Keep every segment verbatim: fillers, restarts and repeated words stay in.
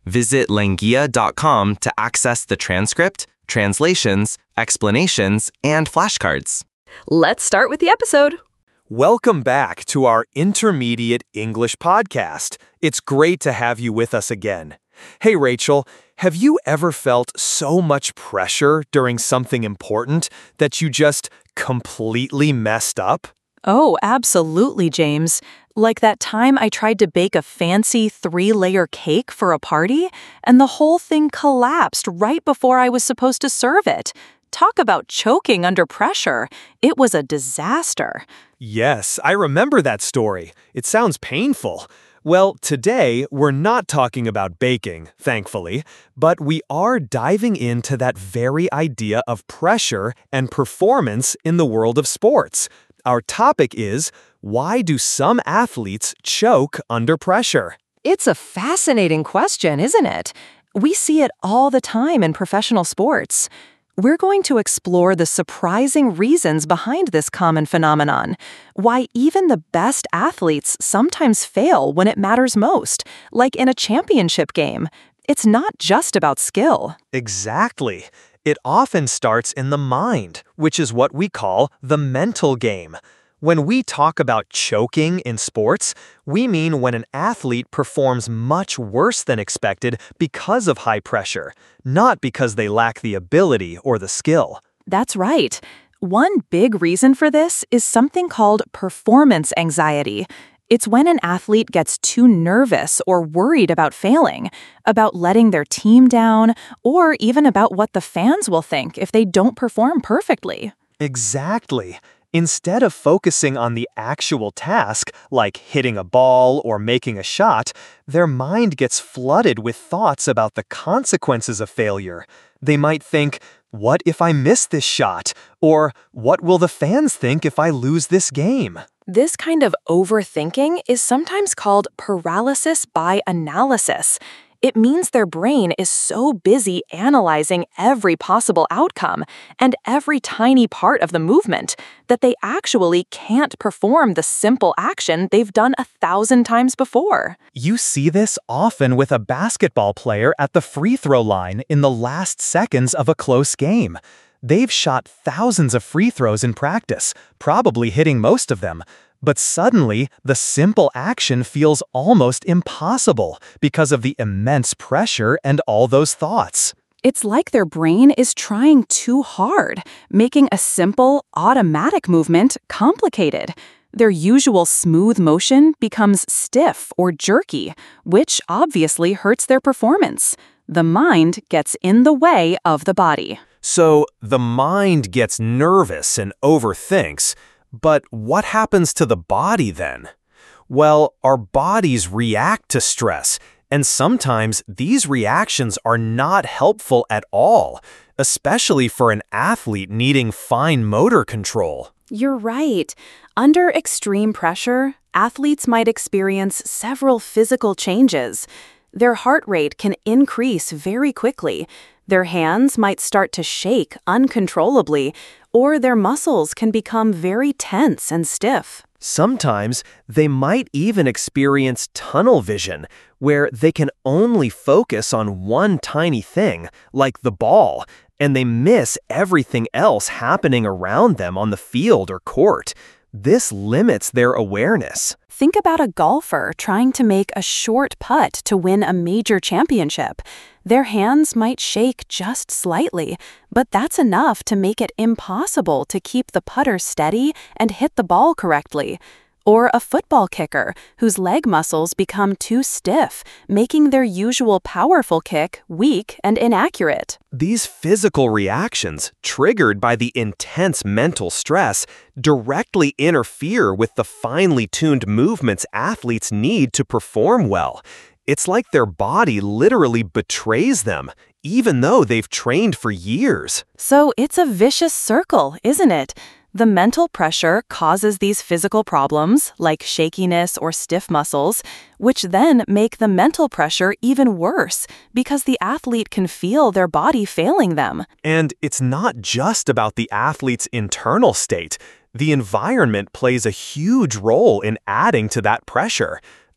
Visit languia dot com to access the transcript, translations, explanations, and flashcards. Let's start with the episode. Welcome back to our Intermediate English podcast. It's great to have you with us again. Hey, Rachel, have you ever felt so much pressure during something important that you just completely messed up? Oh, absolutely, James. Like that time I tried to bake a fancy three-layer cake for a party, and the whole thing collapsed right before I was supposed to serve it. Talk about choking under pressure. It was a disaster. Yes, I remember that story. It sounds painful. Well, today we're not talking about baking, thankfully, but we are diving into that very idea of pressure and performance in the world of sports. Our topic is, why do some athletes choke under pressure? It's a fascinating question, isn't it? We see it all the time in professional sports. We're going to explore the surprising reasons behind this common phenomenon, why even the best athletes sometimes fail when it matters most, like in a championship game. It's not just about skill. Exactly. It often starts in the mind, which is what we call the mental game. When we talk about choking in sports, we mean when an athlete performs much worse than expected because of high pressure, not because they lack the ability or the skill. That's right. One big reason for this is something called performance anxiety. It's when an athlete gets too nervous or worried about failing, about letting their team down, or even about what the fans will think if they don't perform perfectly. Exactly. Instead of focusing on the actual task, like hitting a ball or making a shot, their mind gets flooded with thoughts about the consequences of failure. They might think, what if I miss this shot? Or what will the fans think if I lose this game? This kind of overthinking is sometimes called paralysis by analysis. It means their brain is so busy analyzing every possible outcome and every tiny part of the movement that they actually can't perform the simple action they've done a thousand times before. You see this often with a basketball player at the free throw line in the last seconds of a close game. They've shot thousands of free throws in practice, probably hitting most of them. But suddenly, the simple action feels almost impossible because of the immense pressure and all those thoughts. It's like their brain is trying too hard, making a simple, automatic movement complicated. Their usual smooth motion becomes stiff or jerky, which obviously hurts their performance. The mind gets in the way of the body. So, the mind gets nervous and overthinks. But what happens to the body then? Well, our bodies react to stress, and sometimes these reactions are not helpful at all, especially for an athlete needing fine motor control. You're right. Under extreme pressure, athletes might experience several physical changes. Their heart rate can increase very quickly. Their hands might start to shake uncontrollably, or their muscles can become very tense and stiff. Sometimes they might even experience tunnel vision, where they can only focus on one tiny thing, like the ball, and they miss everything else happening around them on the field or court. This limits their awareness. Think about a golfer trying to make a short putt to win a major championship. Their hands might shake just slightly, but that's enough to make it impossible to keep the putter steady and hit the ball correctly. Or a football kicker whose leg muscles become too stiff, making their usual powerful kick weak and inaccurate. These physical reactions, triggered by the intense mental stress, directly interfere with the finely tuned movements athletes need to perform well. It's like their body literally betrays them, even though they've trained for years. So it's a vicious circle, isn't it? The mental pressure causes these physical problems, like shakiness or stiff muscles, which then make the mental pressure even worse because the athlete can feel their body failing them. And it's not just about the athlete's internal state. The environment plays a huge role in adding to that pressure.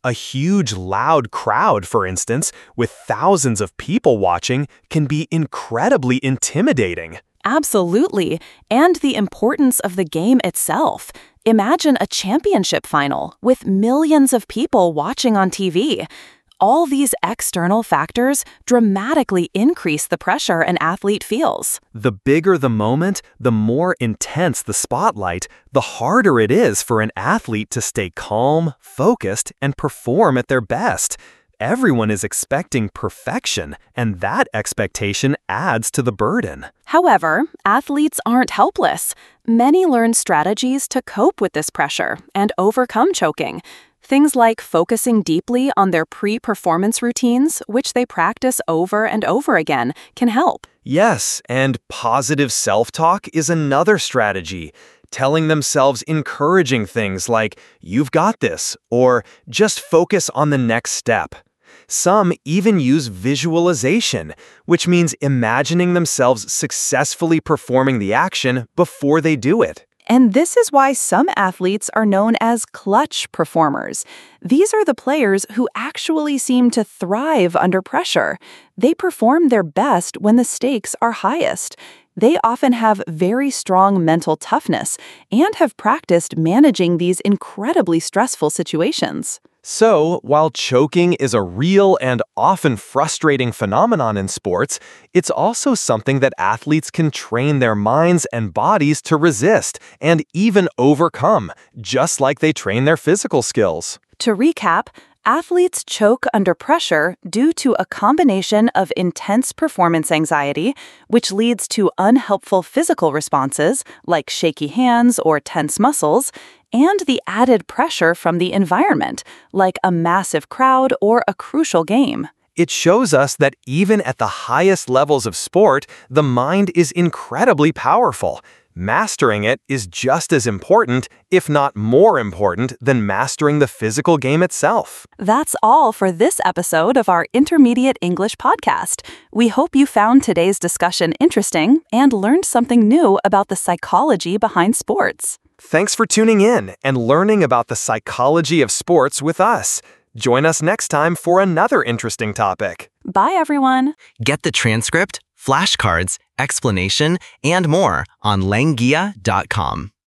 A huge, loud crowd, for instance, with thousands of people watching, can be incredibly intimidating. Absolutely. And the importance of the game itself. Imagine a championship final with millions of people watching on T V. All these external factors dramatically increase the pressure an athlete feels. The bigger the moment, the more intense the spotlight, the harder it is for an athlete to stay calm, focused, and perform at their best. Everyone is expecting perfection, and that expectation adds to the burden. However, athletes aren't helpless. Many learn strategies to cope with this pressure and overcome choking. Things like focusing deeply on their pre-performance routines, which they practice over and over again, can help. Yes, and positive self-talk is another strategy. Telling themselves encouraging things like, "You've got this," or "Just focus on the next step." Some even use visualization, which means imagining themselves successfully performing the action before they do it. And this is why some athletes are known as clutch performers. These are the players who actually seem to thrive under pressure. They perform their best when the stakes are highest. They often have very strong mental toughness and have practiced managing these incredibly stressful situations. So, while choking is a real and often frustrating phenomenon in sports, it's also something that athletes can train their minds and bodies to resist and even overcome, just like they train their physical skills. To recap, athletes choke under pressure due to a combination of intense performance anxiety, which leads to unhelpful physical responses like shaky hands or tense muscles, and the added pressure from the environment, like a massive crowd or a crucial game. It shows us that even at the highest levels of sport, the mind is incredibly powerful. Mastering it is just as important, if not more important, than mastering the physical game itself. That's all for this episode of our Intermediate English podcast. We hope you found today's discussion interesting and learned something new about the psychology behind sports. Thanks for tuning in and learning about the psychology of sports with us. Join us next time for another interesting topic. Bye, everyone. Get the transcript, flashcards, explanation, and more on langia dot com.